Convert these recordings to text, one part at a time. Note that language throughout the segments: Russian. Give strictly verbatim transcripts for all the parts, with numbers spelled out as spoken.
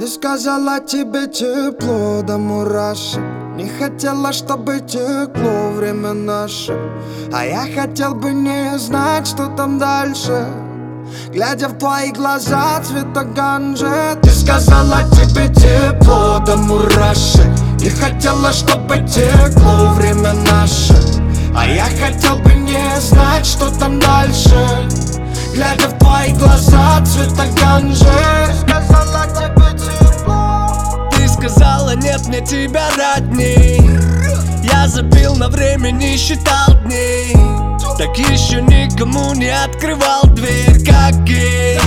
сказала, тебе тепло до мурашек. Не хотела, чтобы текло время наше, а я хотел бы не знать, что там дальше. Глядя в твои глаза цвета ганжи, ты сказала, тебе тепло до мурашек. Не хотела, чтобы текло время наше, а я хотел бы не знать, что там дальше. Глядя в твои глаза цвета ганжи, сказала, тебе тепло. Ты сказала, нет мне тебя родней. Я забил на время, не считал дней. Так еще никому не открывал дверь, как гей.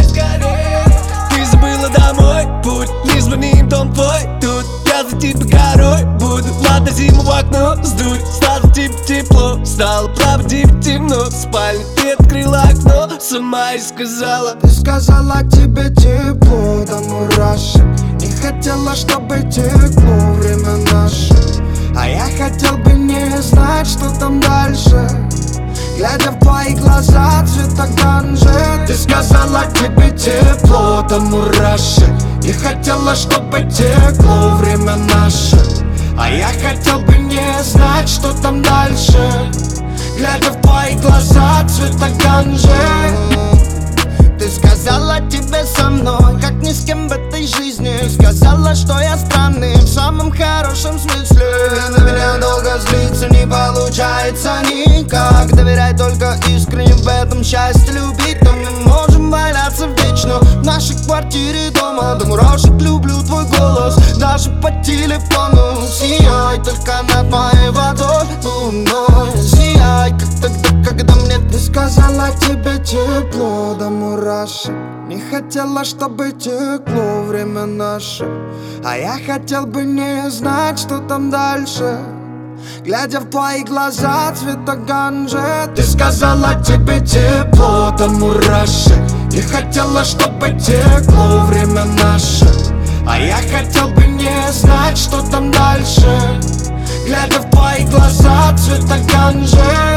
Ты забыла домой путь, не звони им, дом твой тут. Я за тебя горой буду, ладно зиму в окно сдуть. Стало типа тепло, стало правда типа темно. В спальне ты открыла окно, сама и сказала. Ты сказала, тебе тепло до мурашек. Не хотела, чтобы текло время наше, а я хотел бы не знать, что там дальше. Глядя в твои глаза цвета ганжи, ты сказала, тебе тепло до мурашек. Не хотела, чтобы текло время наше, а я хотел бы не знать, что там дальше. Глядя в твои глаза цвета ганжи. Ты сказала, тебе со мной, как ни с кем в этой жизни. Сказала, что я странный в самом хорошем смысле. На меня долго злиться не получается никак. Доверяй только искренне, в этом счастье любить. Но мы можем валяться вечно в нашей квартире дома. До мурашек люблю твой голос, даже по телефону. Сияй только над моей водой луной. Сияй, как тогда, когда мне ты сказала, тебе тепло до мурашек. Не хотела, чтобы текло время наше, а я хотел бы не знать, что там дальше. Глядя в твои глаза цвета ганжи, ты сказала, тебе тепло до мурашек. Не хотела, чтобы текло время наше, а я хотел бы не знать, что там дальше. Глядя в твои глаза цвета ганжи.